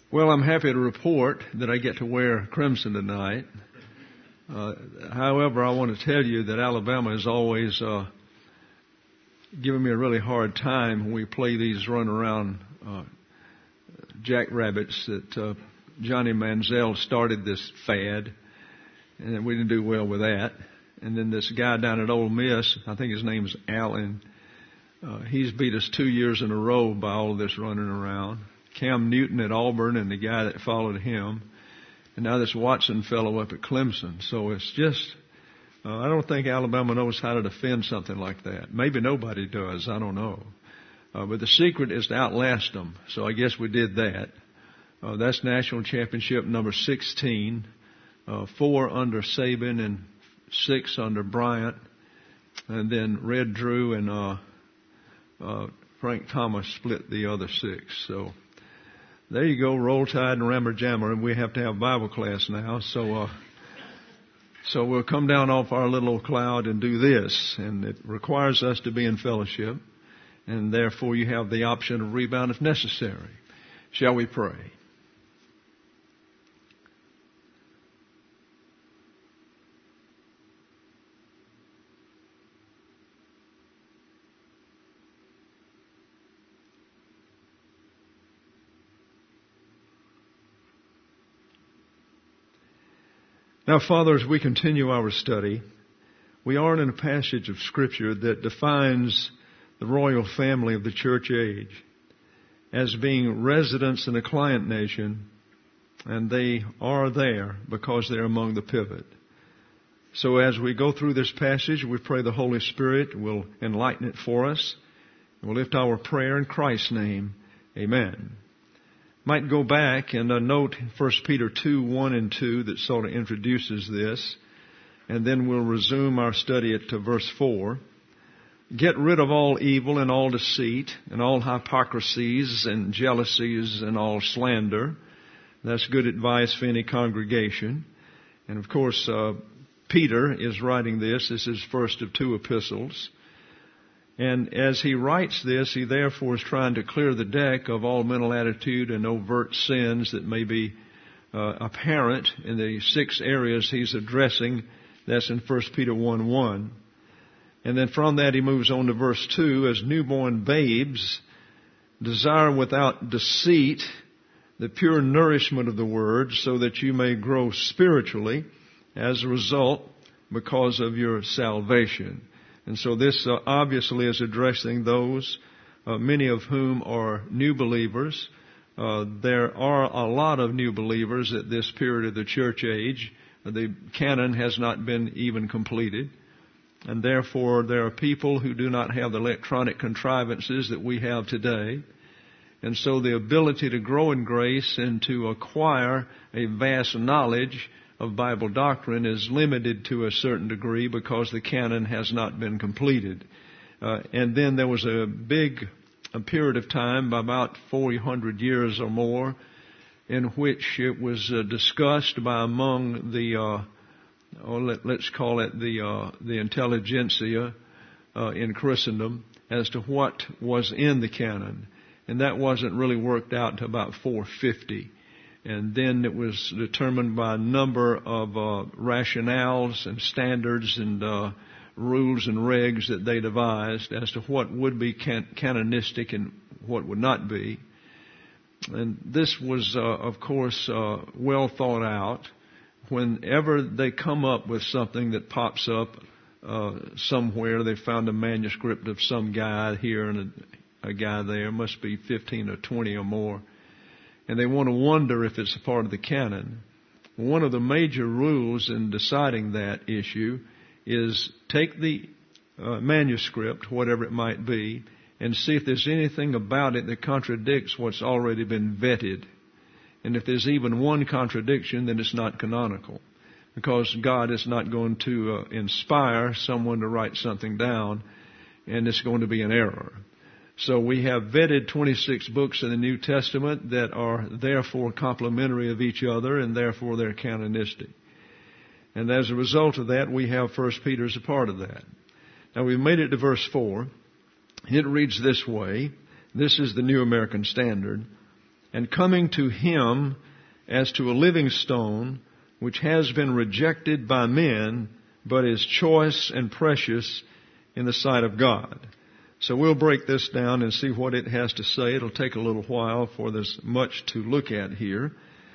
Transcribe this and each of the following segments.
Well, I'm happy to report that I get to wear crimson tonight. However, I want to tell you that Alabama has always given me a really hard time when we play these run-around jackrabbits that Johnny Manziel started this fad, and we didn't do well with that. And then this guy down at Ole Miss, I think his name's Allen, he's beat us 2 years in a row by all of this running around. Cam Newton at Auburn and the guy that followed him. And now this Watson fellow up at Clemson. So it's just, I don't think Alabama knows how to defend something like that. Maybe nobody does. I don't know. But the secret is to outlast them. So I guess we did that. That's national championship number 16. 4 under Saban and 6 under Bryant. And then Red Drew and Frank Thomas split the other 6. So there you go, Roll Tide and Rammer Jammer, and we have to have Bible class now. So we'll come down off our little cloud and do this, and it requires us to be in fellowship, and therefore you have the option of rebound if necessary. Shall we pray? Now, Father, as we continue our study, we are in a passage of Scripture that defines the royal family of the church age as being residents in a client nation, and they are there because they're among the pivot. So as we go through this passage, we pray the Holy Spirit will enlighten it for us. We'll lift our prayer in Christ's name. Amen. Might go back and note 1 Peter 2, 1 and 2 that sort of introduces this. And then we'll resume our study at verse 4. Get rid of all evil and all deceit and all hypocrisies and jealousies and all slander. That's good advice for any congregation. And of course, Peter is writing this. This is first of 2 epistles. And as he writes this, he therefore is trying to clear the deck of all mental attitude and overt sins that may be apparent in the 6 areas he's addressing. That's in 1 Peter 1:1. And then from that he moves on to verse 2. As newborn babes, desire without deceit the pure nourishment of the Word, so that you may grow spiritually as a result because of your salvation. And so this obviously is addressing those, many of whom are new believers. There are a lot of new believers at this period of the church age. The canon has not been even completed. And therefore there are people who do not have the electronic contrivances that we have today. And so the ability to grow in grace and to acquire a vast knowledge of Bible doctrine is limited to a certain degree because the canon has not been completed. And then there was a period of time, about 400 years or more, in which it was discussed by among the, let's call it the intelligentsia in Christendom as to what was in the canon. And that wasn't really worked out until about 450. And then it was determined by a number of rationales and standards and rules and regs that they devised as to what would be canonistic and what would not be. And this was, of course, well thought out. Whenever they come up with something that pops up somewhere, they found a manuscript of some guy here and a guy there, must be 15 or 20 or more. And they want to wonder if it's a part of the canon. One of the major rules in deciding that issue is take the manuscript, whatever it might be, and see if there's anything about it that contradicts what's already been vetted. And if there's even one contradiction, then it's not canonical, because God is not going to inspire someone to write something down, and it's going to be an error. So we have vetted 26 books in the New Testament that are therefore complementary of each other, and therefore they're canonistic. And as a result of that, we have 1 Peter as a part of that. Now we've made it to verse 4. It reads this way. This is the New American Standard. and coming to him as to a living stone, which has been rejected by men, but is choice and precious in the sight of God. So we'll break this down and see what it has to say. It'll take a little while, for there's much to look at here.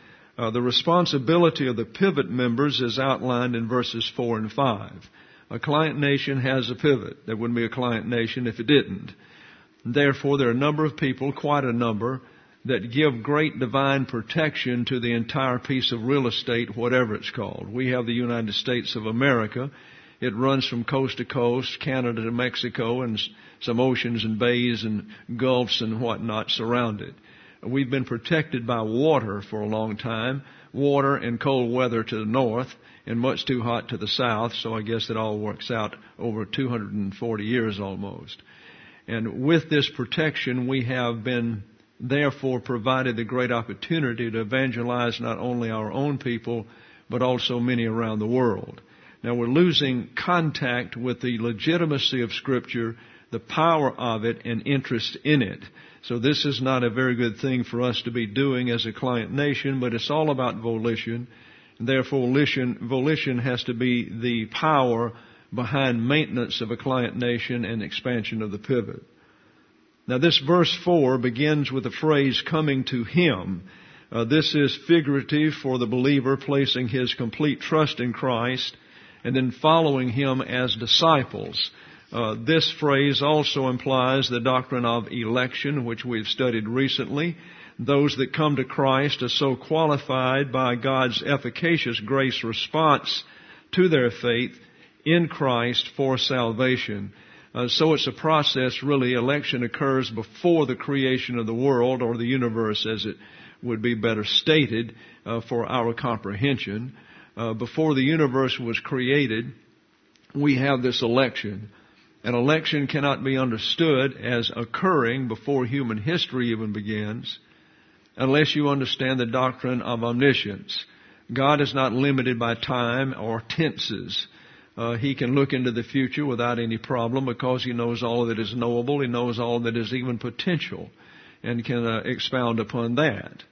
The responsibility of the pivot members is outlined in verses 4 and 5. A client nation has a pivot. There wouldn't be a client nation if it didn't. Therefore, there are a number of people, quite a number, that give great divine protection to the entire piece of real estate, whatever it's called. We have the United States of America. It runs from coast to coast, Canada to Mexico, and some oceans and bays and gulfs and whatnot surround it. We've been protected by water for a long time, water and cold weather to the north, and much too hot to the south, so I guess it all works out over 240 years almost. And with this protection, we have been therefore provided the great opportunity to evangelize not only our own people, but also many around the world. Now we're losing contact with the legitimacy of Scripture, the power of it, and interest in it. So this is not a very good thing for us to be doing as a client nation, but it's all about volition. And therefore, volition has to be the power behind maintenance of a client nation and expansion of the pivot. Now this verse 4 begins with the phrase, coming to him. This is figurative for the believer placing his complete trust in Christ and then following him as disciples. This phrase also implies the doctrine of election, which we've studied recently. Those that come to Christ are so qualified by God's efficacious grace response to their faith in Christ for salvation. So it's a process, really. Election occurs before the creation of the world, or the universe as it would be better stated for our comprehension. Before the universe was created, we have this election. An election cannot be understood as occurring before human history even begins unless you understand the doctrine of omniscience. God is not limited by time or tenses. He can look into the future without any problem because He knows all that is knowable. He knows all that is even potential and can expound upon that.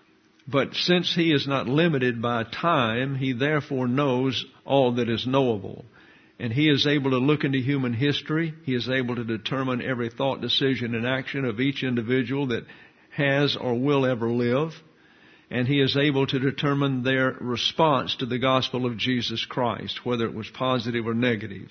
But since He is not limited by time, He therefore knows all that is knowable. And He is able to look into human history. He is able to determine every thought, decision, and action of each individual that has or will ever live. And He is able to determine their response to the gospel of Jesus Christ, whether it was positive or negative.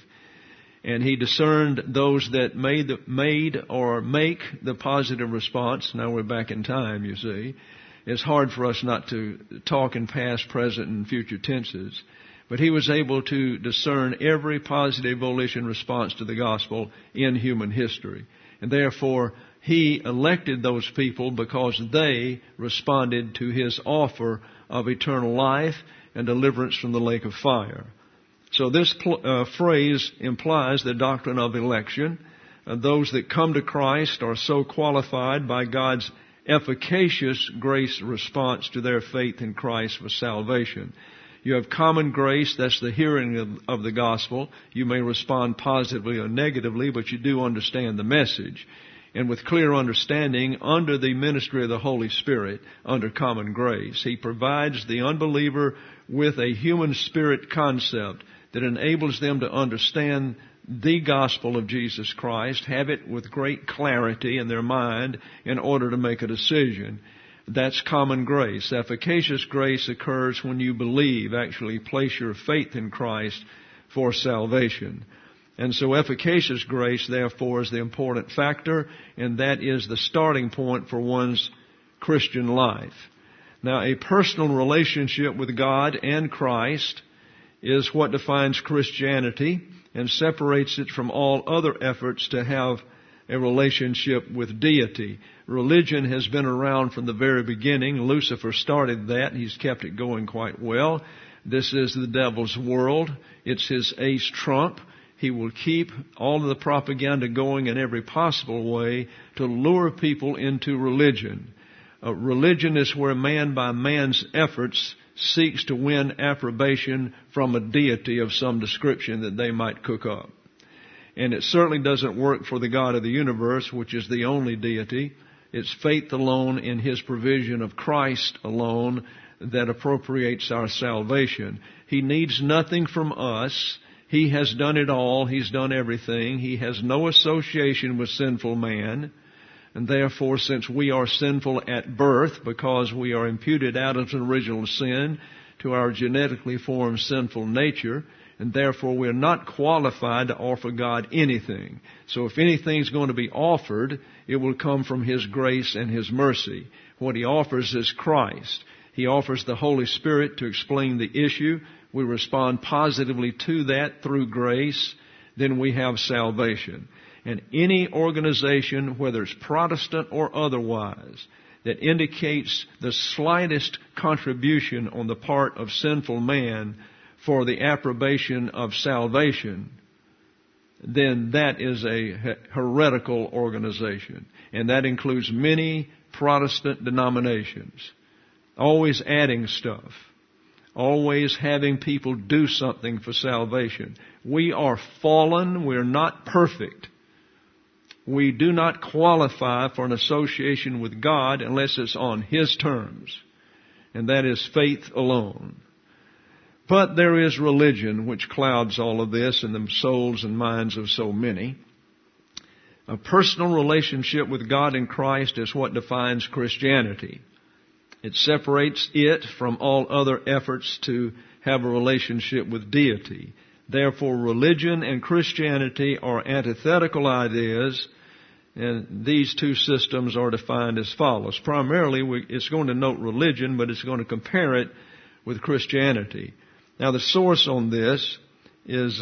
And He discerned those that made or make the positive response. Now we're back in time, you see. It's hard for us not to talk in past, present, and future tenses. But He was able to discern every positive volition response to the gospel in human history. And therefore, He elected those people because they responded to His offer of eternal life and deliverance from the lake of fire. So this phrase implies the doctrine of election. Those that come to Christ are so qualified by God's efficacious grace response to their faith in Christ for salvation. You have common grace, that's the hearing of the gospel. You may respond positively or negatively, but you do understand the message. And with clear understanding, under the ministry of the Holy Spirit, under common grace, He provides the unbeliever with a human spirit concept that enables them to understand the gospel of Jesus Christ, have it with great clarity in their mind in order to make a decision. That's common grace. Efficacious grace occurs when you believe, actually place your faith in Christ for salvation. And so efficacious grace, therefore, is the important factor, and that is the starting point for one's Christian life. Now, a personal relationship with God and Christ is what defines Christianity and separates it from all other efforts to have a relationship with deity. Religion has been around from the very beginning. Lucifer started that. He's kept it going quite well. This is the devil's world. It's his ace trump. He will keep all of the propaganda going in every possible way to lure people into religion. Religion is where man by man's efforts seeks to win approbation from a deity of some description that they might cook up. And it certainly doesn't work for the God of the universe, which is the only deity. It's faith alone in His provision of Christ alone that appropriates our salvation. He needs nothing from us. He has done it all. He's done everything. He has no association with sinful man. And therefore, since we are sinful at birth, because we are imputed out of an original sin to our genetically formed sinful nature, and therefore we're not qualified to offer God anything. So if anything's going to be offered, it will come from His grace and His mercy. What He offers is Christ. He offers the Holy Spirit to explain the issue. We respond positively to that through grace. Then we have salvation. And any organization, whether it's Protestant or otherwise, that indicates the slightest contribution on the part of sinful man for the approbation of salvation, then that is a heretical organization. And that includes many Protestant denominations. Always adding stuff. Always having people do something for salvation. We are fallen. We're not perfect. We do not qualify for an association with God unless it's on His terms. And that is faith alone. But there is religion which clouds all of this in the souls and minds of so many. A personal relationship with God in Christ is what defines Christianity. It separates it from all other efforts to have a relationship with deity. Therefore, religion and Christianity are antithetical ideas, and these two systems are defined as follows. Primarily, it's going to note religion, but it's going to compare it with Christianity. Now, the source on this is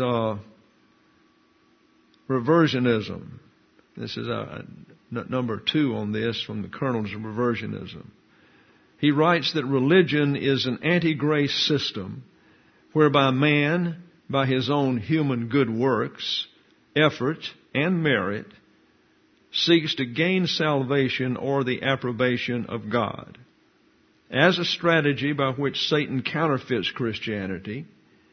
reversionism. This is number 2 on this from the Kernels of Reversionism. He writes that religion is an anti-grace system whereby man, by his own human good works, effort, and merit, seeks to gain salvation or the approbation of God. As a strategy by which Satan counterfeits Christianity,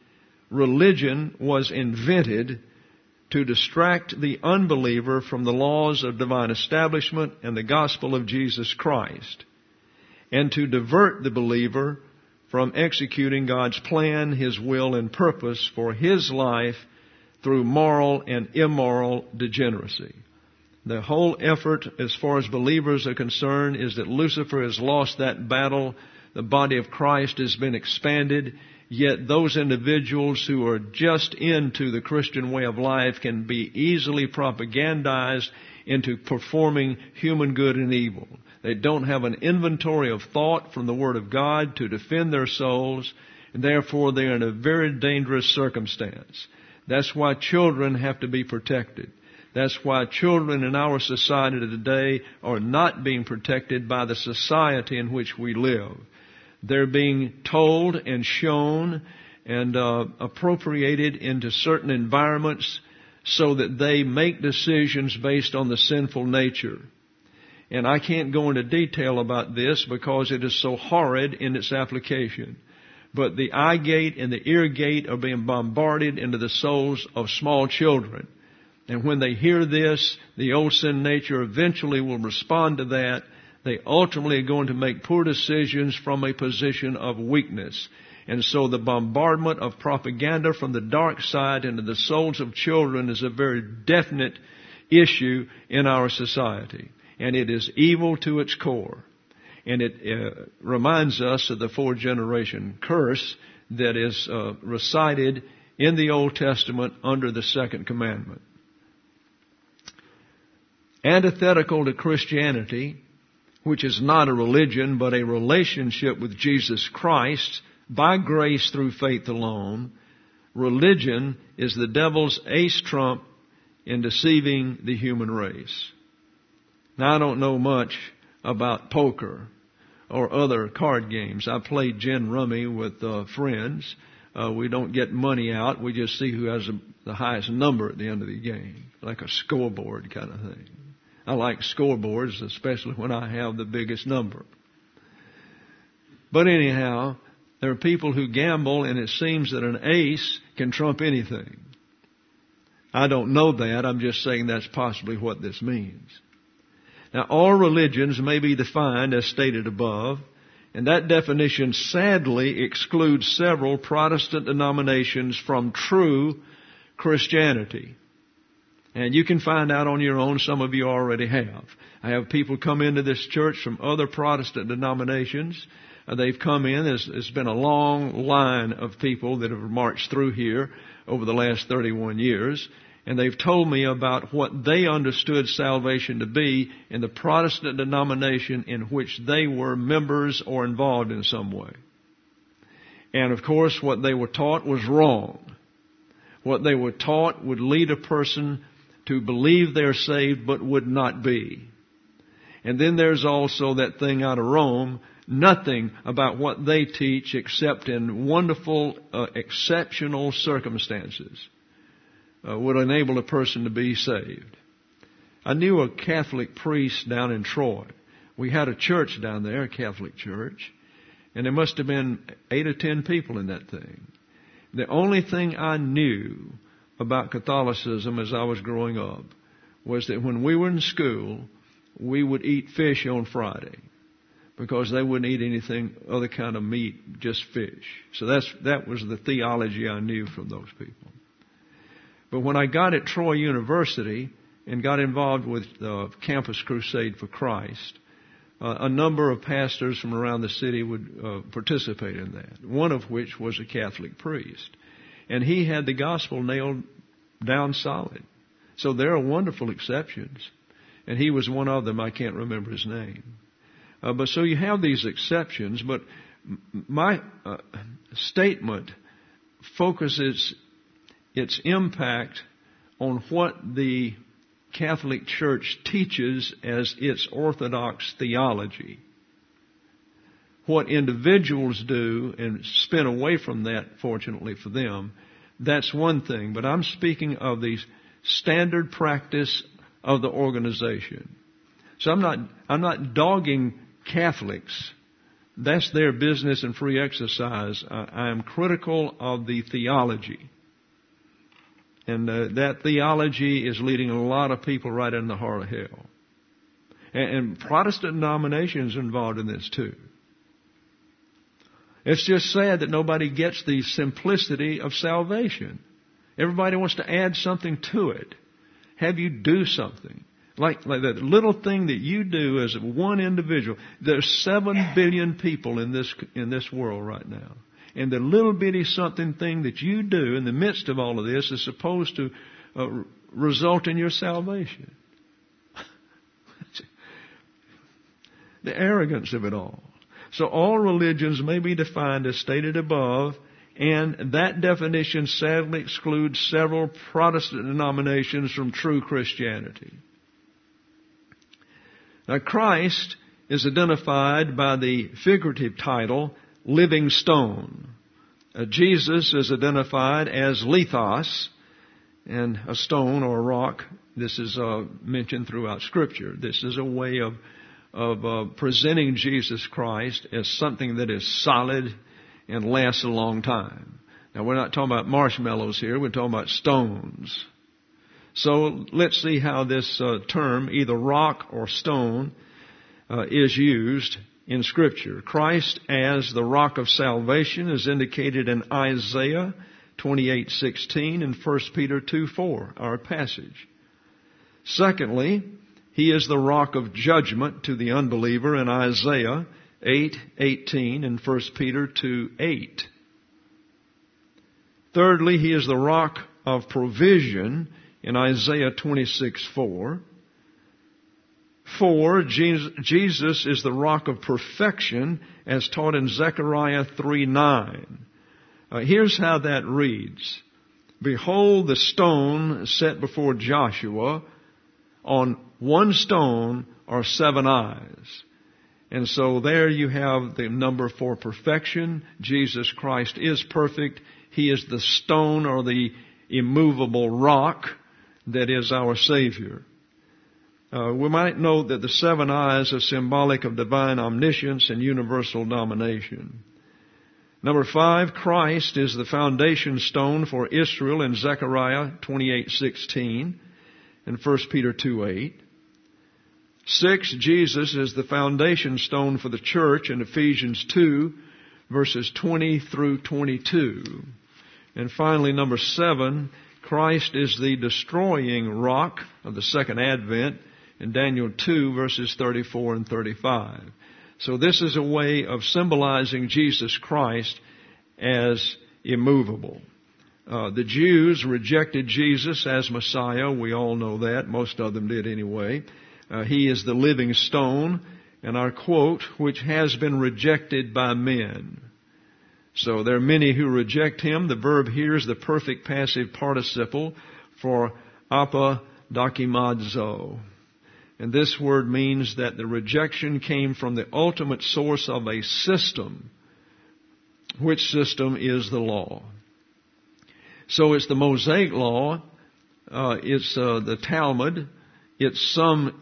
religion was invented to distract the unbeliever from the laws of divine establishment and the gospel of Jesus Christ, and to divert the believer from executing God's plan, His will, and purpose for his life through moral and immoral degeneracy. The whole effort, as far as believers are concerned, is that Lucifer has lost that battle. The body of Christ has been expanded. Yet those individuals who are just into the Christian way of life can be easily propagandized into performing human good and evil. They don't have an inventory of thought from the Word of God to defend their souls, and therefore they are in a very dangerous circumstance. That's why children have to be protected. That's why children in our society today are not being protected by the society in which we live. They're being told and shown and appropriated into certain environments so that they make decisions based on the sinful nature. And I can't go into detail about this because it is so horrid in its application. But the eye gate and the ear gate are being bombarded into the souls of small children. And when they hear this, the old sin nature eventually will respond to that. They ultimately are going to make poor decisions from a position of weakness. And so the bombardment of propaganda from the dark side into the souls of children is a very definite issue in our society. And it is evil to its core. And it reminds us of the 4-generation curse that is recited in the Old Testament under the second commandment. Antithetical to Christianity, which is not a religion but a relationship with Jesus Christ by grace through faith alone, religion is the devil's ace trump in deceiving the human race. Now, I don't know much about poker or other card games. I played gin rummy with friends. We don't get money out. We just see who has the highest number at the end of the game, like a scoreboard kind of thing. I like scoreboards, especially when I have the biggest number. But anyhow, there are people who gamble, and it seems that an ace can trump anything. I don't know that. I'm just saying that's possibly what this means. Now, all religions may be defined as stated above, and that definition sadly excludes several Protestant denominations from true Christianity. And you can find out on your own. Some of you already have. I have people come into this church from other Protestant denominations. They've come in. It's been a long line of people that have marched through here over the last 31 years. And they've told me about what they understood salvation to be in the Protestant denomination in which they were members or involved in some way. And of course, what they were taught was wrong. What they were taught would lead a person to believe they're saved but would not be. And then there's also that thing out of Rome, nothing about what they teach except in wonderful, exceptional circumstances would enable a person to be saved. I knew a Catholic priest down in Troy. We had a church down there, a Catholic church, and there must have been 8 or 10 people in that thing. The only thing I knew about Catholicism as I was growing up was that when we were in school, we would eat fish on Friday because they wouldn't eat anything other kind of meat, just fish. So that was the theology I knew from those people. But when I got at Troy University and got involved with Campus Crusade for Christ, a number of pastors from around the city would participate in that, one of which was a Catholic priest. And he had the gospel nailed down solid. So there are wonderful exceptions. And he was one of them. I can't remember his name. But so you have these exceptions, but my statement focuses its impact on what the Catholic Church teaches as its orthodox theology. What individuals do and spin away from that, fortunately for them, that's one thing. But I'm speaking of the standard practice of the organization. So I'm not dogging Catholics. That's their business and free exercise. I am critical of the theology. And that theology is leading a lot of people right in the heart of hell. And Protestant denominations are involved in this too. It's just sad that nobody gets the simplicity of salvation. Everybody wants to add something to it. Have you do something. Like that little thing that you do as one individual. There's 7 billion people in this world right now. And the little bitty something thing that you do in the midst of all of this is supposed to result in your salvation. The arrogance of it all. So all religions may be defined as stated above, and that definition sadly excludes several Protestant denominations from true Christianity. Now, Christ is identified by the figurative title, Living Stone. Jesus is identified as lithos, and a stone or a rock. This is mentioned throughout Scripture. This is a way of presenting Jesus Christ as something that is solid and lasts a long time. Now, we're not talking about marshmallows here. We're talking about stones. So let's see how this term, either rock or stone, is used in Scripture. Christ as the rock of salvation is indicated in Isaiah 28:16 and 1 Peter 2:4, our passage. Secondly, He is the rock of judgment to the unbeliever in Isaiah 8:18 and 1 Peter 2:8. Thirdly, He is the rock of provision in Isaiah 26:4. 4, Jesus is the rock of perfection as taught in Zechariah 3:9. Here's how that reads. Behold the stone set before Joshua. On one stone are 7 eyes. And so there you have the number for perfection. Jesus Christ is perfect. He is the stone or the immovable rock that is our Savior. We might note that the 7 eyes are symbolic of divine omniscience and universal domination. Number 5, Christ is the foundation stone for Israel in Zechariah 28:16 and 1 Peter 2:8. 6, Jesus is the foundation stone for the church in Ephesians 2, verses 20 through 22. And finally, number 7, Christ is the destroying rock of the second advent in Daniel 2, verses 34 and 35. So this is a way of symbolizing Jesus Christ as immovable. The Jews rejected Jesus as Messiah. We all know that. Most of them did anyway. He is the living stone, and our quote, which has been rejected by men. So there are many who reject him. The verb here is the perfect passive participle for apodokimazo. And this word means that the rejection came from the ultimate source of a system. Which system is the law? So it's the Mosaic law, it's the Talmud, it's some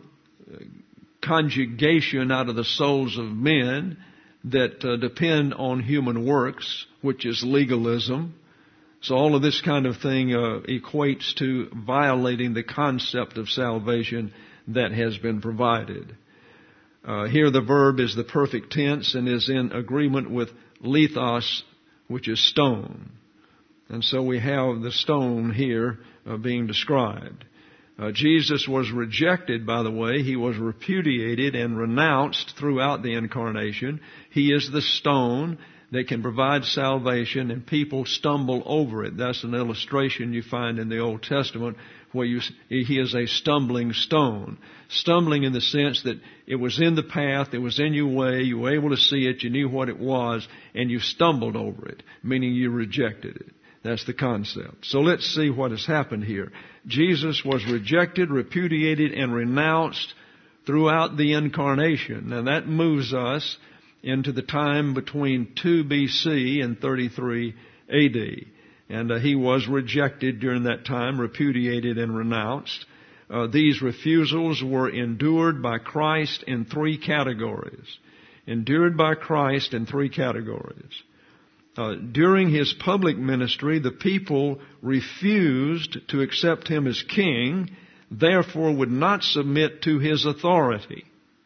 conjugation out of the souls of men that depend on human works, which is legalism. So all of this kind of thing equates to violating the concept of salvation that has been provided. Here the verb is the perfect tense and is in agreement with lithos, which is stone. And so we have the stone here being described. Jesus was rejected, by the way. He was repudiated and renounced throughout the incarnation. He is the stone that can provide salvation, and people stumble over it. That's an illustration you find in the Old Testament where he is a stumbling stone. Stumbling in the sense that it was in the path, it was in your way, you were able to see it, you knew what it was, and you stumbled over it, meaning you rejected it. That's the concept. So let's see what has happened here. Jesus was rejected, repudiated, and renounced throughout the incarnation. Now that moves us into the time between 2 BC and 33 AD. And he was rejected during that time, repudiated and renounced. These refusals were endured by Christ in 3 categories. Endured by Christ in 3 categories. During his public ministry, the people refused to accept him as king, therefore would not submit to his authority.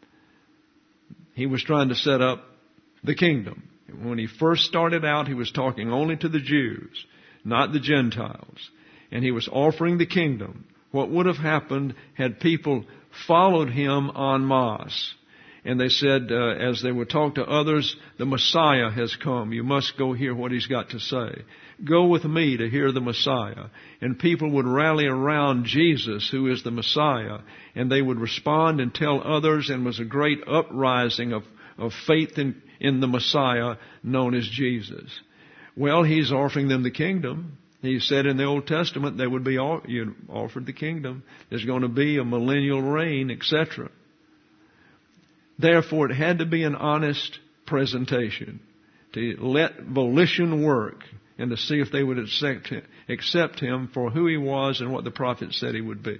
He was trying to set up the kingdom. When he first started out, he was talking only to the Jews, not the Gentiles. And he was offering the kingdom. What would have happened had people followed him en masse? And they said, as they would talk to others, the Messiah has come. You must go hear what he's got to say. Go with me to hear the Messiah. And people would rally around Jesus, who is the Messiah. And they would respond and tell others, and was a great uprising of faith in the Messiah known as Jesus. Well, he's offering them the kingdom. He said in the Old Testament they would be offered the kingdom. There's going to be a millennial reign, etc. Therefore, it had to be an honest presentation, to let volition work and to see if they would accept him for who he was and what the prophet said he would be.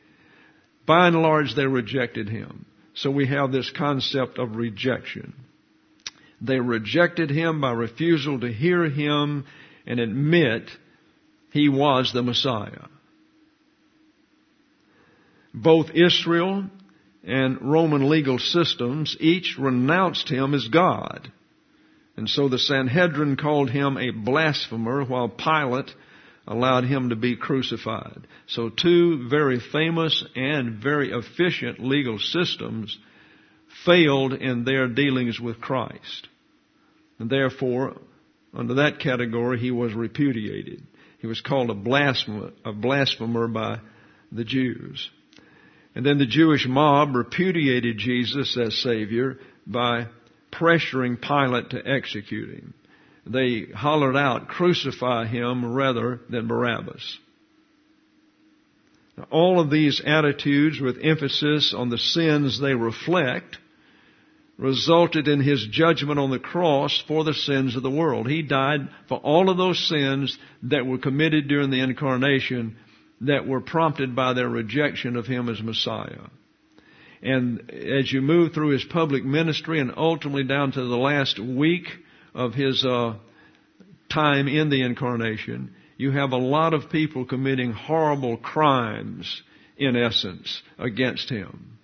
By and large, they rejected him. So we have this concept of rejection. They rejected him by refusal to hear him and admit he was the Messiah. Both Israel and Roman legal systems each renounced him as God. And so the Sanhedrin called him a blasphemer, while Pilate allowed him to be crucified. So 2 very famous and very efficient legal systems failed in their dealings with Christ. And therefore, under that category, he was repudiated. He was called a blasphemer by the Jews. And then the Jewish mob repudiated Jesus as Savior by pressuring Pilate to execute him. They hollered out, "Crucify him rather than Barabbas." Now, all of these attitudes, with emphasis on the sins they reflect, resulted in his judgment on the cross for the sins of the world. He died for all of those sins that were committed during the incarnation that were prompted by their rejection of him as Messiah. And as you move through his public ministry and ultimately down to the last week of his time in the incarnation, you have a lot of people committing horrible crimes, in essence, against him.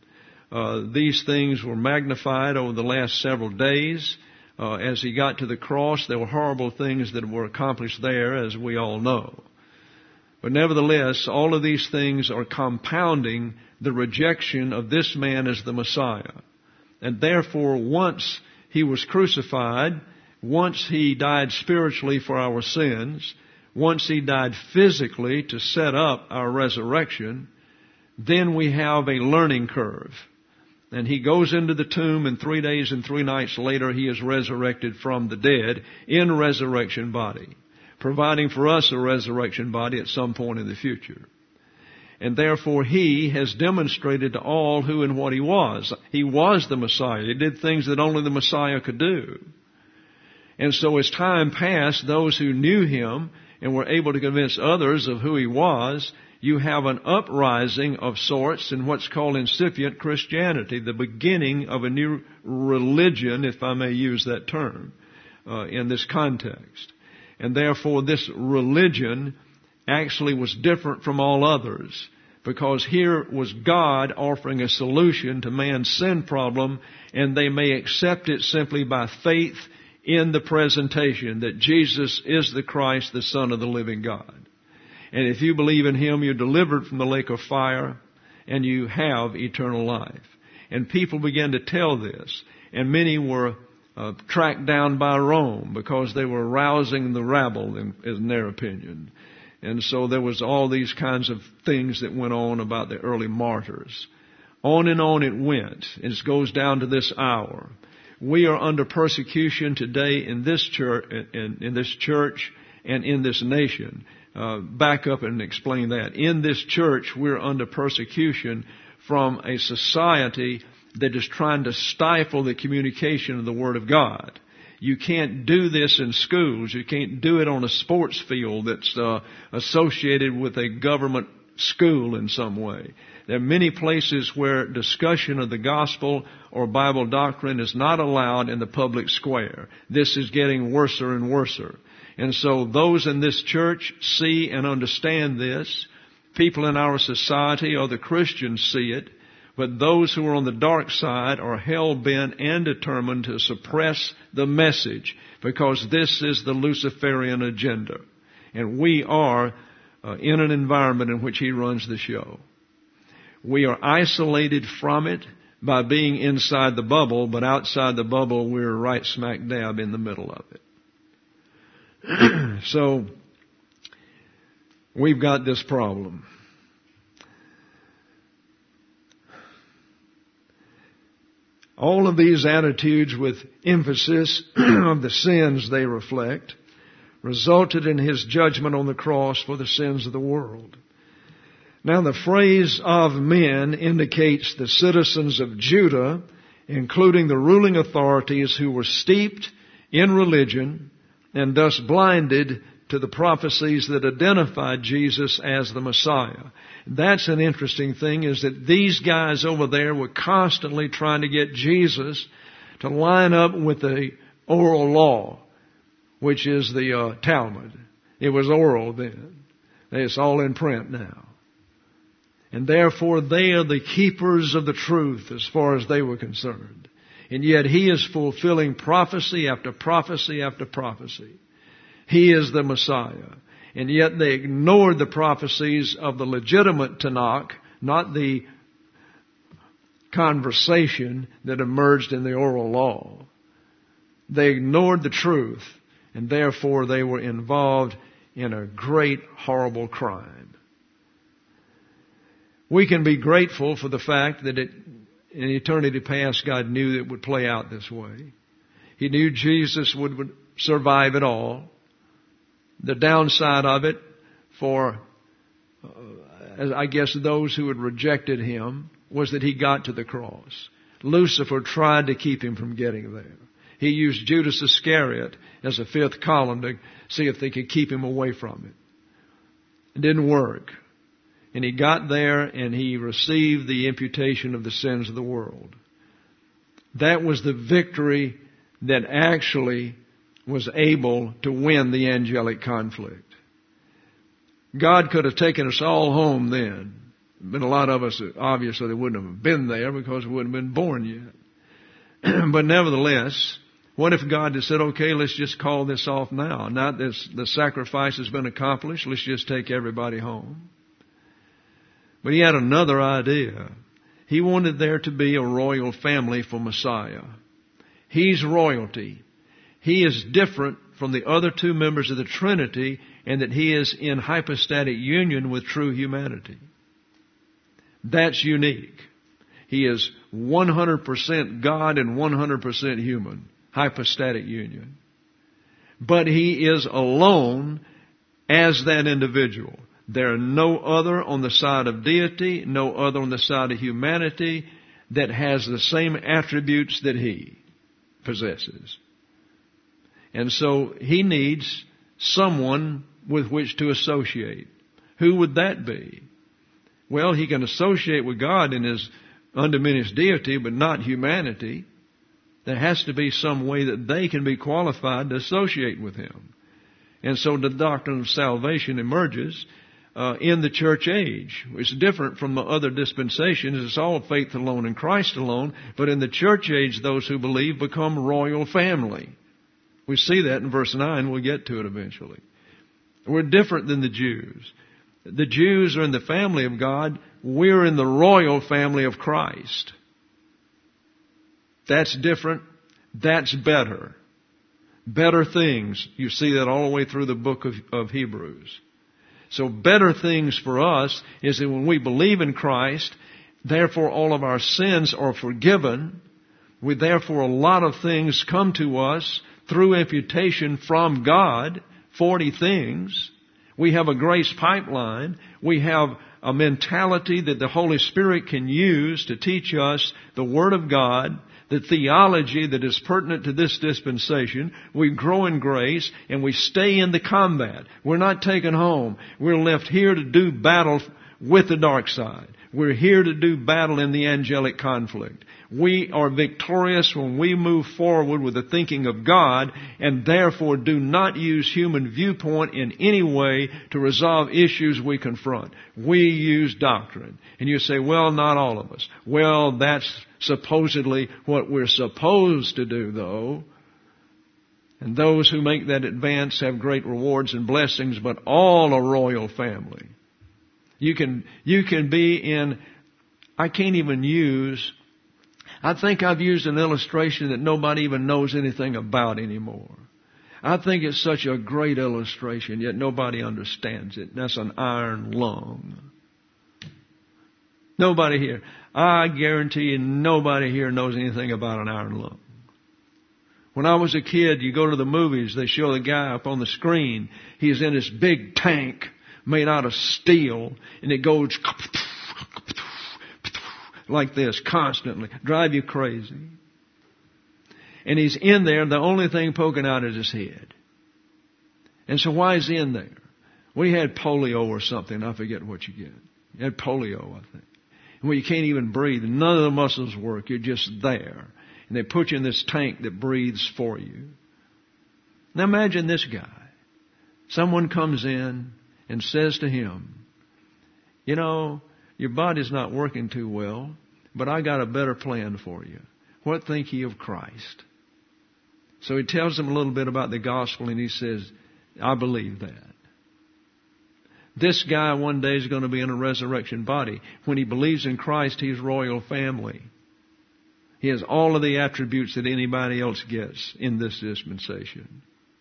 These things were magnified over the last several days. As he got to the cross, there were horrible things that were accomplished there, as we all know. But nevertheless, all of these things are compounding the rejection of this man as the Messiah. And therefore, once he was crucified, once he died spiritually for our sins, once he died physically to set up our resurrection, then we have a learning curve. And he goes into the tomb, and 3 days and 3 nights later he is resurrected from the dead in resurrection body, providing for us a resurrection body at some point in the future. And therefore he has demonstrated to all who and what he was. He was the Messiah. He did things that only the Messiah could do. And so as time passed, those who knew him and were able to convince others of who he was, you have an uprising of sorts in what's called incipient Christianity, the beginning of a new religion, if I may use that term, in this context. And therefore this religion actually was different from all others, because here was God offering a solution to man's sin problem, and they may accept it simply by faith in the presentation that Jesus is the Christ, the Son of the living God. And if you believe in him, you're delivered from the lake of fire, and you have eternal life. And people began to tell this, and many were tracked down by Rome because they were rousing the rabble, in their opinion. And so there was all these kinds of things that went on about the early martyrs. On and on it went. It goes down to this hour. We are under persecution today in this church, and in this nation. Back up and explain that. In this church, we're under persecution from a society that is trying to stifle the communication of the Word of God. You can't do this in schools. You can't do it on a sports field that's associated with a government school in some way. There are many places where discussion of the gospel or Bible doctrine is not allowed in the public square. This is getting worse and worse. And so those in this church see and understand this. People in our society, or the Christians, see it. But those who are on the dark side are hell-bent and determined to suppress the message, because this is the Luciferian agenda. And we are in an environment in which he runs the show. We are isolated from it by being inside the bubble, but outside the bubble we're right smack dab in the middle of it. So we've got this problem. All of these attitudes, with emphasis of the sins they reflect, resulted in his judgment on the cross for the sins of the world. Now the phrase "of men" indicates the citizens of Judah, including the ruling authorities who were steeped in religion and thus blinded to the prophecies that identified Jesus as the Messiah. That's an interesting thing, is that these guys over there were constantly trying to get Jesus to line up with the oral law, which is the Talmud. It was oral then. It's all in print now. And therefore they are the keepers of the truth as far as they were concerned. And yet he is fulfilling prophecy after prophecy after prophecy. He is the Messiah. And yet they ignored the prophecies of the legitimate Tanakh, not the conversation that emerged in the oral law. They ignored the truth, and therefore they were involved in a great, horrible crime. We can be grateful for the fact that in eternity past God knew it would play out this way. He knew Jesus would survive it all. The downside of it for, I guess, those who had rejected him was that he got to the cross. Lucifer tried to keep him from getting there. He used Judas Iscariot as a fifth column to see if they could keep him away from it. It didn't work. And he got there and he received the imputation of the sins of the world. That was the victory that actually was able to win the angelic conflict. God could have taken us all home then But a lot of us, obviously, wouldn't have been there because we wouldn't have been born yet. But nevertheless, what if God had said, okay, let's just call this off now. Now that the sacrifice has been accomplished, let's just take everybody home. But he had another idea. He wanted there to be a royal family for Messiah. He's royalty. He is different from the other two members of the Trinity in that he is in hypostatic union with true humanity. That's unique. He is 100% God and 100% human. Hypostatic union. But he is alone as that individual. There are no other on the side of deity, no other on the side of humanity that has the same attributes that he possesses. And so he needs someone with which to associate. Who would that be? Well, he can associate with God in his undiminished deity, but not humanity. There has to be some way that they can be qualified to associate with him. And so the doctrine of salvation emerges in the church age. It's different from the other dispensations. It's all faith alone in Christ alone. But in the church age, those who believe become royal family. We see that in verse 9. We'll get to it eventually. We're different than the Jews. The Jews are in the family of God. We're in the royal family of Christ. That's different. That's better. Better things. You see that all the way through the book of Hebrews. So better things for us is that when we believe in Christ, therefore all of our sins are forgiven. Therefore a lot of things come to us through imputation from God. 40 things. We have a grace pipeline. We have a mentality that the Holy Spirit can use to teach us the Word of God, the theology that is pertinent to this dispensation. We grow in grace and we stay in the combat. We're not taken home. We're left here to do battle with the dark side. We're here to do battle in the angelic conflict. We are victorious when we move forward with the thinking of God and therefore do not use human viewpoint in any way to resolve issues we confront. We use doctrine. And you say, well, not all of us. Well, that's supposedly what we're supposed to do, though. And those who make that advance have great rewards and blessings, but all a royal family. You can be in, I can't even use, I think I've used an illustration that nobody even knows anything about anymore. I think it's such a great illustration, yet nobody understands it. That's an iron lung. Nobody here, I guarantee you, nobody here knows anything about an iron lung. When I was a kid, you go to the movies, they show the guy up on the screen. He's in this big tank made out of steel, and it goes like this constantly. Drive you crazy. And he's in there, and the only thing poking out is his head. And so why is he in there? Well, he had polio or something. I forget what you get. He had polio, I think. Well, you can't even breathe. None of the muscles work. You're just there. And they put you in this tank that breathes for you. Now imagine this guy. Someone comes in and says to him, you know, your body's not working too well, but I got a better plan for you. What think ye of Christ? So he tells them a little bit about the gospel, and he says, I believe that. This guy one day is going to be in a resurrection body. When he believes in Christ, he's royal family. He has all of the attributes that anybody else gets in this dispensation.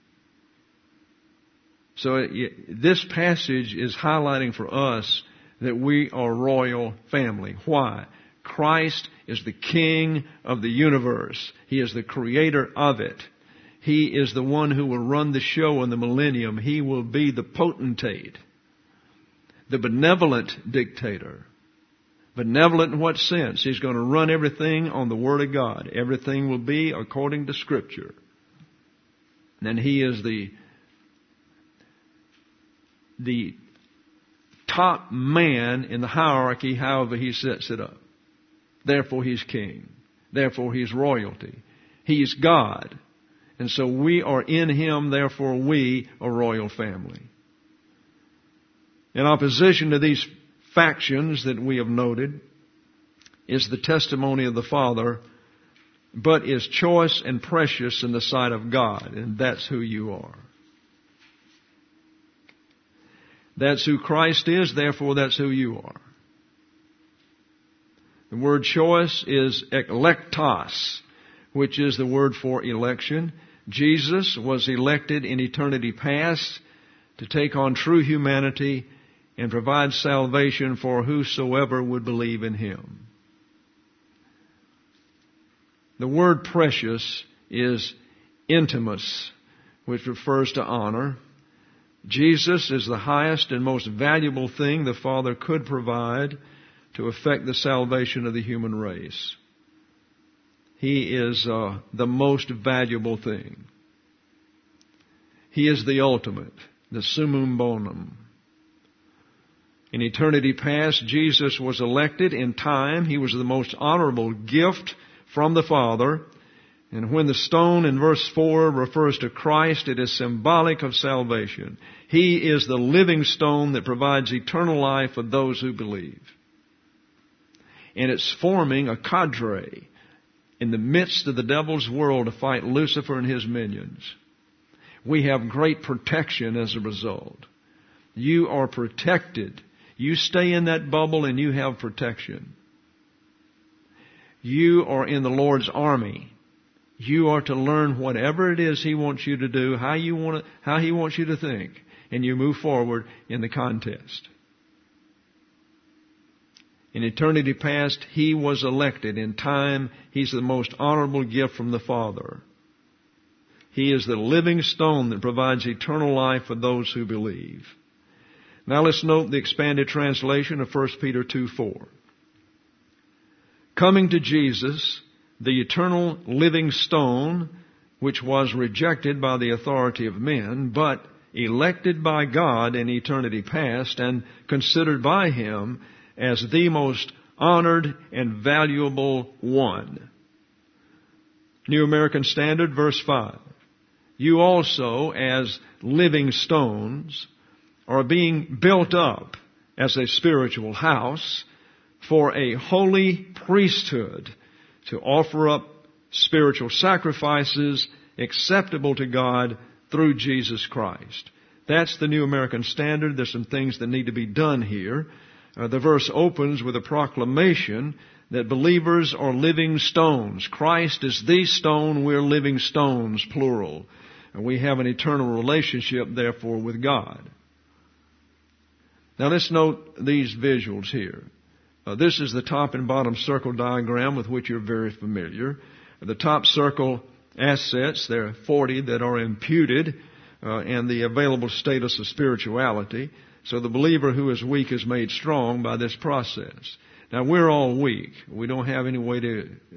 So this passage is highlighting for us that we are royal family. Why? Christ is the King of the universe. He is the creator of it. He is the one who will run the show in the millennium. He will be the potentate, the benevolent dictator. Benevolent in what sense? He's going to run everything on the Word of God. Everything will be according to Scripture. And He is the top man in the hierarchy, however He sets it up. Therefore He's king. Therefore He's royalty. He's God. And so we are in Him, therefore we are royal family. In opposition to these factions that we have noted is the testimony of the Father, but is choice and precious in the sight of God, and that's who you are. That's who Christ is, therefore that's who you are. The word choice is eklektos, which is the word for election. Jesus was elected in eternity past to take on true humanity and provide salvation for whosoever would believe in Him. The word precious is intimus, which refers to honor. Jesus is the highest and most valuable thing the Father could provide to effect the salvation of the human race. He is the most valuable thing. He is the ultimate, the summum bonum. In eternity past, Jesus was elected. In time, He was the most honorable gift from the Father. And when the stone in verse 4 refers to Christ, it is symbolic of salvation. He is the living stone that provides eternal life for those who believe. And it's forming a cadre in the midst of the devil's world to fight Lucifer and his minions. We have great protection as a result. You are protected. You stay in that bubble and you have protection. You are in the Lord's army. You are to learn whatever it is He wants you to do, how He wants you to think, and you move forward in the contest. In eternity past, He was elected. In time, He's the most honorable gift from the Father. He is the living stone that provides eternal life for those who believe. Now let's note the expanded translation of 1 Peter 2:4. Coming to Jesus, the eternal living stone, which was rejected by the authority of men, but elected by God in eternity past and considered by Him as the most honored and valuable one. New American Standard, verse 5. You also, as living stones, are being built up as a spiritual house for a holy priesthood to offer up spiritual sacrifices acceptable to God through Jesus Christ. That's the New American Standard. There's some things that need to be done here. The verse opens with a proclamation that believers are living stones. Christ is the stone, we're living stones, plural. And we have an eternal relationship, therefore, with God. Now let's note these visuals here. This is the top and bottom circle diagram with which you're very familiar. The top circle assets, there are 40 that are imputed, and the available status of spirituality. So the believer who is weak is made strong by this process. Now we're all weak. We don't have any way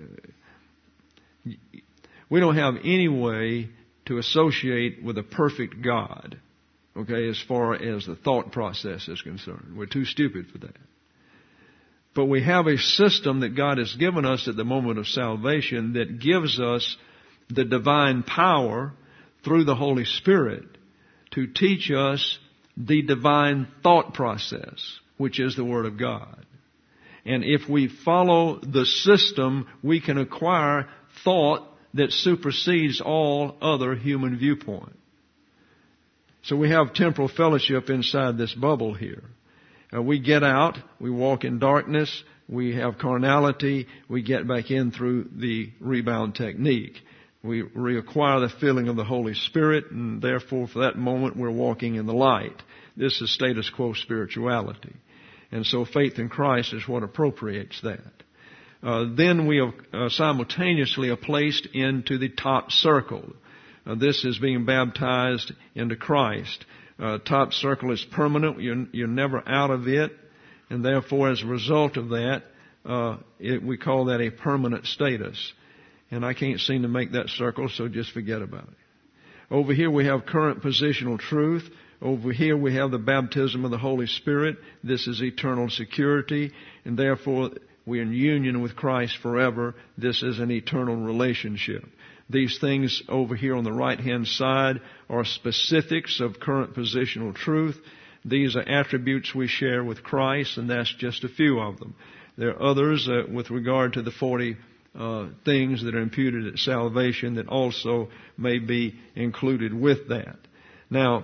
to associate with a perfect God. Okay, as far as the thought process is concerned. We're too stupid for that. But we have a system that God has given us at the moment of salvation that gives us the divine power through the Holy Spirit to teach us the divine thought process, which is the Word of God. And if we follow the system, we can acquire thought that supersedes all other human viewpoint. So we have temporal fellowship inside this bubble here. We get out, we walk in darkness, we have carnality, we get back in through the rebound technique. We reacquire the filling of the Holy Spirit, and therefore for that moment we're walking in the light. This is status quo spirituality. And so faith in Christ is what appropriates that. Then we are simultaneously placed into the top circle. This is being baptized into Christ. Top circle is permanent. You're never out of it. And therefore, as a result of that, we call that a permanent status. And I can't seem to make that circle, so just forget about it. Over here we have current positional truth. Over here we have the baptism of the Holy Spirit. This is eternal security. And therefore, we're in union with Christ forever. This is an eternal relationship. These things over here on the right-hand side are specifics of current positional truth. These are attributes we share with Christ, and that's just a few of them. There are others with regard to the 40 things that are imputed at salvation that also may be included with that. Now,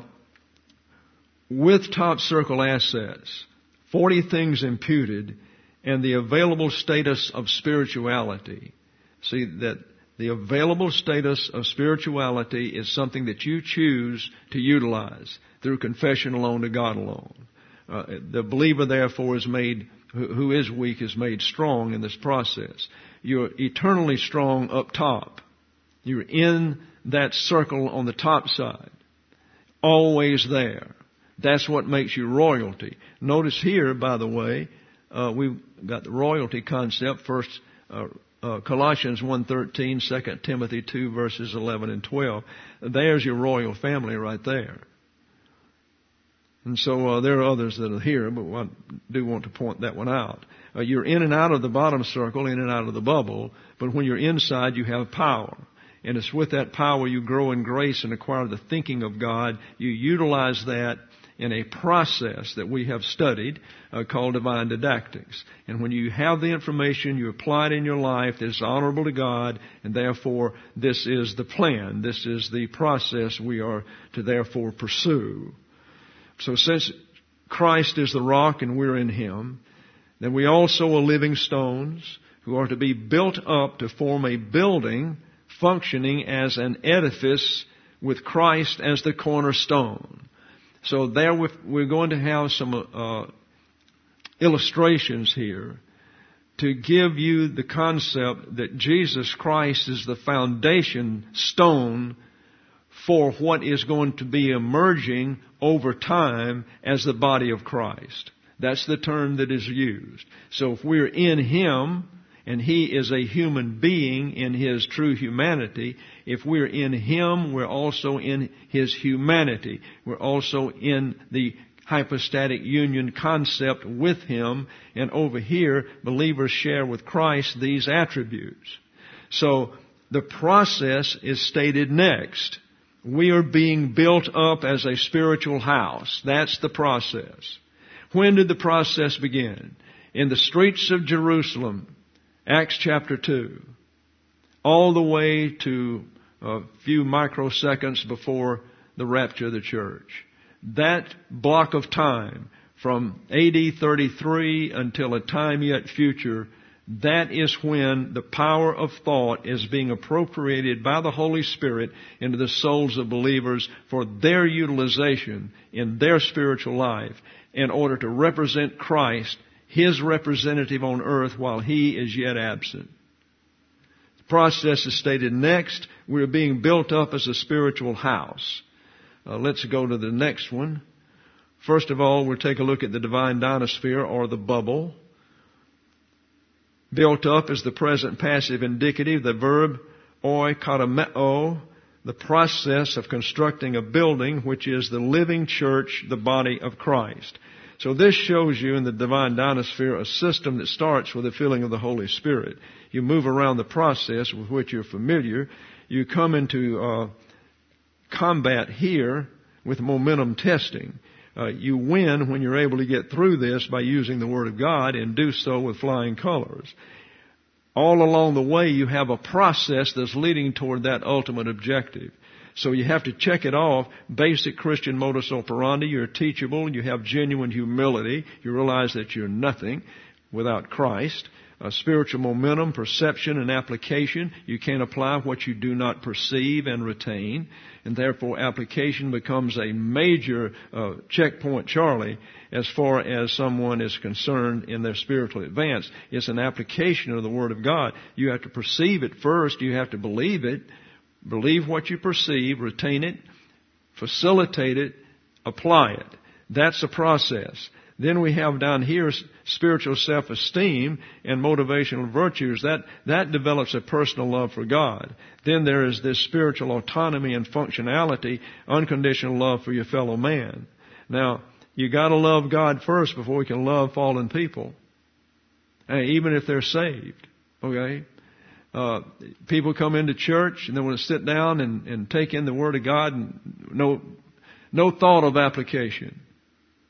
with top circle assets, 40 things imputed, and the available status of spirituality. See that the available status of spirituality is something that you choose to utilize through confession alone to God alone. The believer, therefore, is made, who is weak is made strong in this process. You're eternally strong up top. You're in that circle on the top side. Always there. That's what makes you royalty. Notice here, by the way, we've got the royalty concept. First, Colossians 1:13, 2 Timothy 2 verses 11 and 12. There's your royal family right there. And so there are others that are here, but I do want to point that one out. You're in and out of the bottom circle, in and out of the bubble, but when you're inside, you have power. And it's with that power you grow in grace and acquire the thinking of God. You utilize that in a process that we have studied called divine didactics. And when you have the information, you apply it in your life that is honorable to God, and therefore this is the plan. This is the process we are to therefore pursue. So since Christ is the rock and we're in Him, then we also are living stones who are to be built up to form a building functioning as an edifice with Christ as the cornerstone. So there we're going to have some illustrations here to give you the concept that Jesus Christ is the foundation stone for what is going to be emerging over time as the body of Christ. That's the term that is used. So if we're in Him, and He is a human being in His true humanity, if we're in Him, we're also in His humanity. We're also in the hypostatic union concept with Him. And over here, believers share with Christ these attributes. So the process is stated next. We are being built up as a spiritual house. That's the process. When did the process begin? In the streets of Jerusalem, Acts chapter 2, all the way to a few microseconds before the rapture of the church. That block of time, from AD 33 until a time yet future, that is when the power of thought is being appropriated by the Holy Spirit into the souls of believers for their utilization in their spiritual life in order to represent Christ, His representative on earth, while He is yet absent. The process is stated next. We're being built up as a spiritual house. Let's go to the next one. First of all, we'll take a look at the divine dynasphere, or the bubble. Built up is the present passive indicative, the verb oikotomeo, the process of constructing a building, which is the living church, the body of Christ. So this shows you in the divine dynasphere a system that starts with the filling of the Holy Spirit. You move around the process with which you're familiar. You come into combat here with momentum testing. You win when you're able to get through this by using the Word of God, and do so with flying colors. All along the way, you have a process that's leading toward that ultimate objective. So you have to check it off. Basic Christian modus operandi. You're teachable. You have genuine humility. You realize that you're nothing without Christ. Spiritual momentum, perception, and application. You can't apply what you do not perceive and retain. And therefore, application becomes a major checkpoint, Charlie, as far as someone is concerned in their spiritual advance. It's an application of the Word of God. You have to perceive it first. You have to believe it. Believe what you perceive, retain it, facilitate it, apply it. That's a process. Then we have down here spiritual self-esteem and motivational virtues. That develops a personal love for God. Then there is this spiritual autonomy and functionality, unconditional love for your fellow man. Now, you got to love God first before we can love fallen people, even if they're saved. Okay. People come into church and they want to sit down and take in the Word of God, and no thought of application.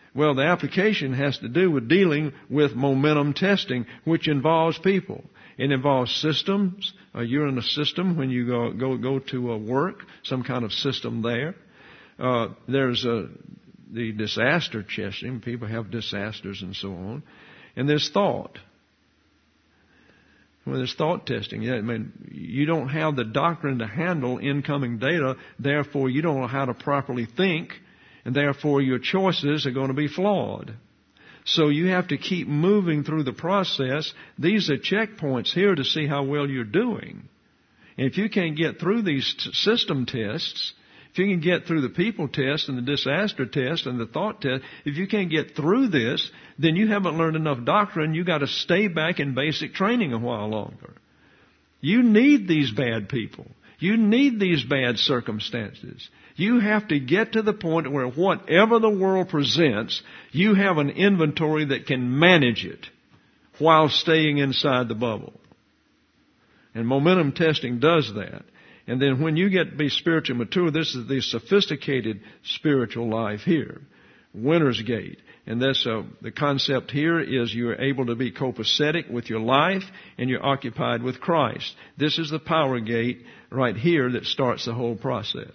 Well, the application has to do with dealing with momentum testing, which involves people. It involves systems. You're in a system when you go to work, some kind of system there. There's the disaster testing. People have disasters and so on. And there's thought. Well, there's thought testing. Yeah, I mean, you don't have the doctrine to handle incoming data, therefore you don't know how to properly think, and therefore your choices are going to be flawed. So you have to keep moving through the process. These are checkpoints here to see how well you're doing. And if you can't get through these system tests, if you can get through the people test and the disaster test and the thought test, if you can't get through this, then you haven't learned enough doctrine. You've got to stay back in basic training a while longer. You need these bad people. You need these bad circumstances. You have to get to the point where whatever the world presents, you have an inventory that can manage it while staying inside the bubble. And momentum testing does that. And then when you get to be spiritually mature, this is the sophisticated spiritual life here. Winner's gate. And that's the concept here is you're able to be copacetic with your life and you're occupied with Christ. This is the power gate right here that starts the whole process.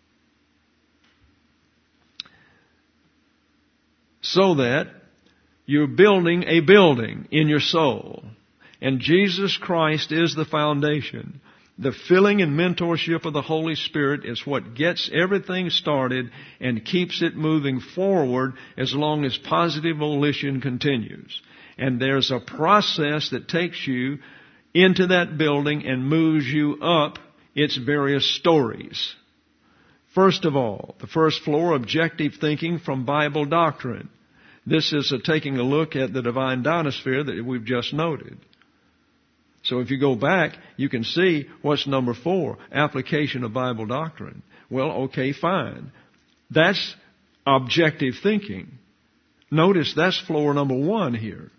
So that you're building a building in your soul. And Jesus Christ is the foundation. The filling and mentorship of the Holy Spirit is what gets everything started and keeps it moving forward as long as positive volition continues. And there's a process that takes you into that building and moves you up its various stories. First of all, the first floor, objective thinking from Bible doctrine. This is taking a look at the divine dynasphere that we've just noted. So if you go back, you can see what's number 4, application of Bible doctrine. Well, okay, fine. That's objective thinking. Notice that's floor number 1 here.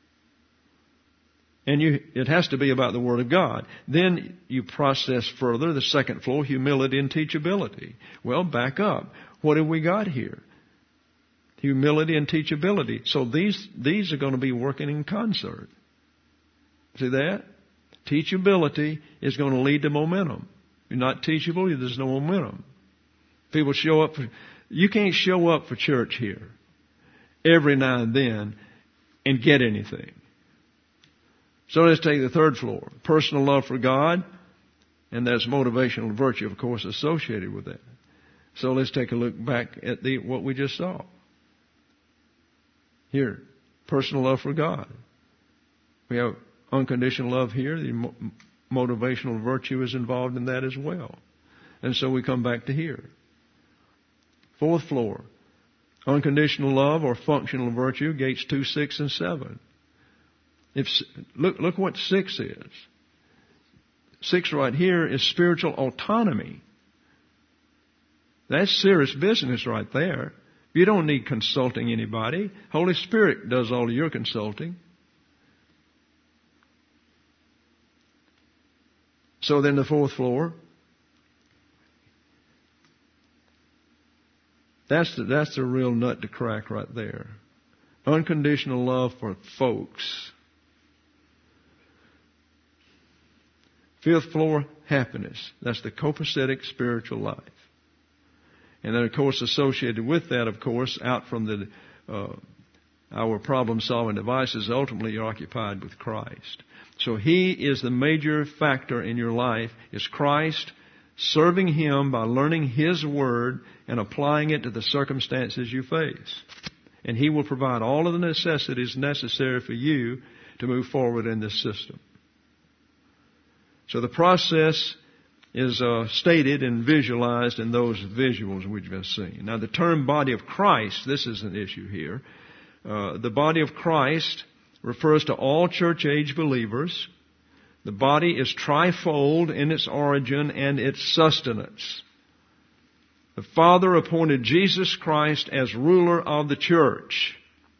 And it has to be about the Word of God. Then you process further, the second floor, humility and teachability. Well, back up. What have we got here? Humility and teachability. So these are going to be working in concert. See that? Teachability is going to lead to momentum. If you're not teachable, there's no momentum. People show up you can't show up for church here every now and then and get anything. So let's take the third floor. Personal love for God, and there's motivational virtue, of course, associated with that. So let's take a look back at what we just saw. Here, personal love for God. We have unconditional love here. The motivational virtue is involved in that as well. And so we come back to here. Fourth floor. Unconditional love or functional virtue, gates 2, 6, and 7. Look what 6 is. 6 right here is spiritual autonomy. That's serious business right there. You don't need consulting anybody. Holy Spirit does all of your consulting. So then the fourth floor, that's the real nut to crack right there. Unconditional love for folks. Fifth floor, happiness. That's the copacetic spiritual life. And then, of course, associated with that, of course, out from our problem-solving devices, ultimately you're occupied with Christ. So He is the major factor in your life, is Christ, serving Him by learning His Word and applying it to the circumstances you face. And He will provide all of the necessities necessary for you to move forward in this system. So the process is stated and visualized in those visuals we've just seen. Now the term body of Christ, this is an issue here. The body of Christ refers to all church-age believers. The body is trifold in its origin and its sustenance. The Father appointed Jesus Christ as ruler of the church.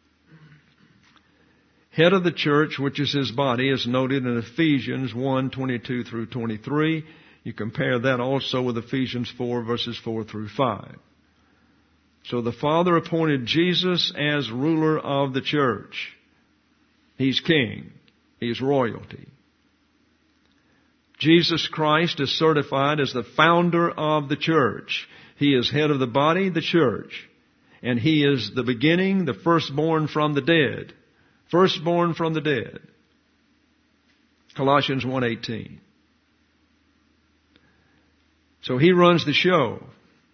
Head of the church, which is His body, is noted in Ephesians 1:22 through 23. You compare that also with Ephesians 4 verses 4 through 5. So the Father appointed Jesus as ruler of the church. He's king. He's royalty. Jesus Christ is certified as the founder of the church. He is head of the body, the church. And He is the beginning, the firstborn from the dead. Firstborn from the dead. Colossians 1:18. So He runs the show.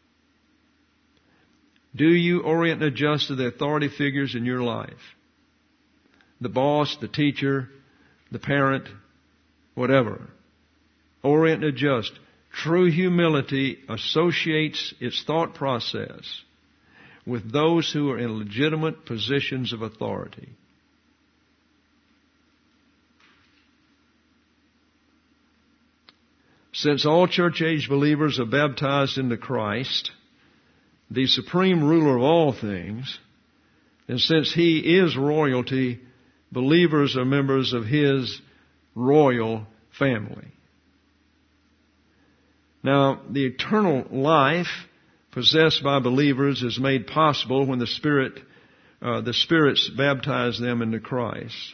Do you orient and adjust to the authority figures in your life? The boss, the teacher, the parent, whatever. Orient and adjust. True humility associates its thought process with those who are in legitimate positions of authority. Since all church-age believers are baptized into Christ, the supreme ruler of all things, and since He is royalty, believers are members of His royal family. Now, the eternal life possessed by believers is made possible when the spirits baptize them into Christ.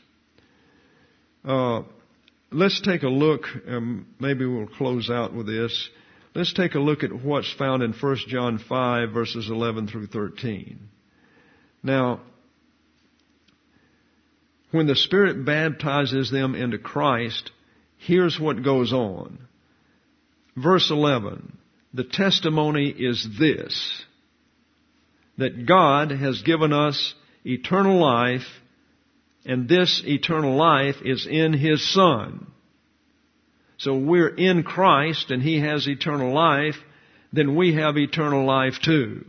Let's take a look, maybe we'll close out with this. Let's take a look at what's found in 1 John 5, verses 11 through 13. Now, when the Spirit baptizes them into Christ, here's what goes on. Verse 11, the testimony is this, that God has given us eternal life, and this eternal life is in His Son. So we're in Christ and He has eternal life, then we have eternal life too.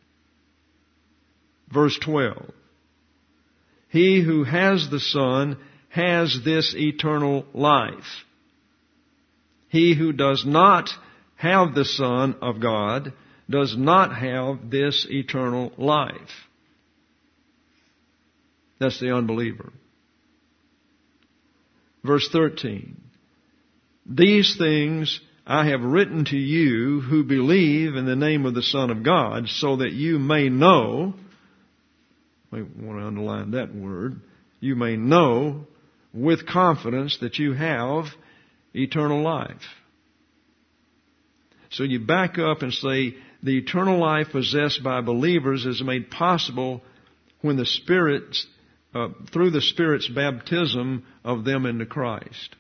Verse 12, He who has the Son has this eternal life. He who does not have the Son of God does not have this eternal life. That's the unbeliever. Verse 13. These things I have written to you who believe in the name of the Son of God, so that you may know, I want to underline that word, you may know with confidence that you have eternal life. So you back up and say the eternal life possessed by believers is made possible when the Spirit, through the Spirit's baptism of them into Christ.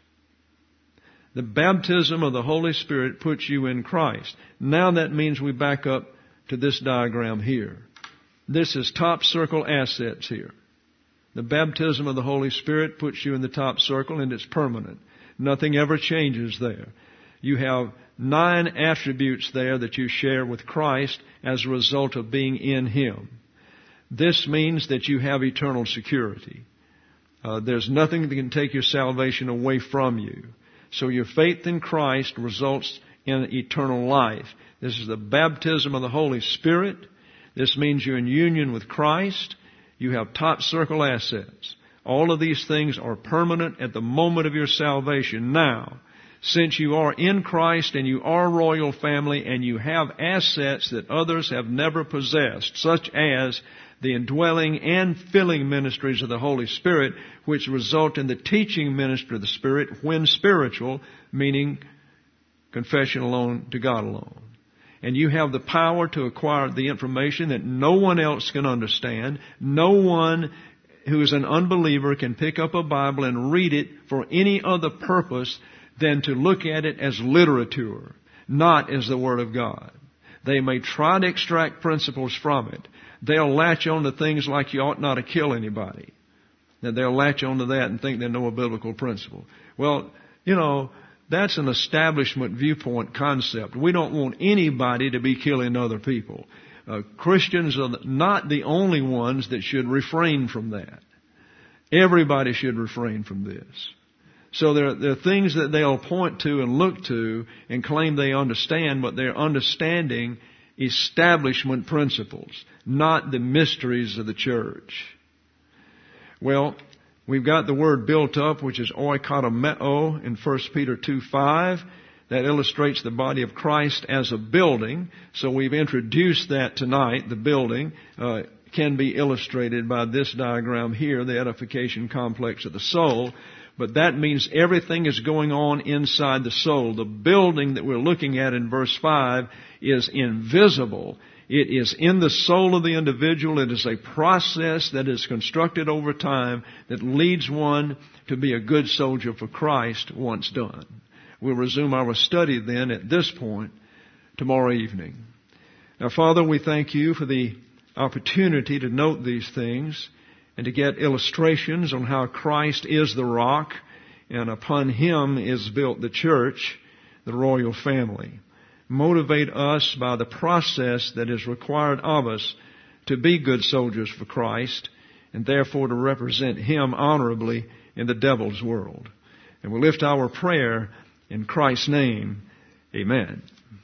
The baptism of the Holy Spirit puts you in Christ. Now that means we back up to this diagram here. This is top circle assets here. The baptism of the Holy Spirit puts you in the top circle, and it's permanent. Nothing ever changes there. You have 9 attributes there that you share with Christ as a result of being in Him. This means that you have eternal security. There's nothing that can take your salvation away from you. So your faith in Christ results in eternal life. This is the baptism of the Holy Spirit. This means you're in union with Christ. You have top circle assets. All of these things are permanent at the moment of your salvation. Now, since you are in Christ and you are a royal family and you have assets that others have never possessed, such as the indwelling and filling ministries of the Holy Spirit, which result in the teaching ministry of the Spirit when spiritual, meaning confession alone to God alone. And you have the power to acquire the information that no one else can understand. No one who is an unbeliever can pick up a Bible and read it for any other purpose than to look at it as literature, not as the Word of God. They may try to extract principles from it. They'll latch on to things like you ought not to kill anybody. And they'll latch on to that and think they know a biblical principle. Well, that's an establishment viewpoint concept. We don't want anybody to be killing other people. Christians are not the only ones that should refrain from that. Everybody should refrain from this. So there are things that they'll point to and look to and claim they understand, but they're understanding establishment principles, not the mysteries of the church. Well, we've got the word built up, which is oikotomeo in 1 Peter 2:5. That illustrates the body of Christ as a building. So we've introduced that tonight. The building can be illustrated by this diagram here, the edification complex of the soul. But that means everything is going on inside the soul. The building that we're looking at in verse 5 is invisible. It is in the soul of the individual. It is a process that is constructed over time that leads one to be a good soldier for Christ once done. We'll resume our study then at this point tomorrow evening. Now, Father, we thank you for the opportunity to note these things and to get illustrations on how Christ is the rock and upon Him is built the church, the royal family. Motivate us by the process that is required of us to be good soldiers for Christ and therefore to represent Him honorably in the devil's world. And we lift our prayer in Christ's name. Amen.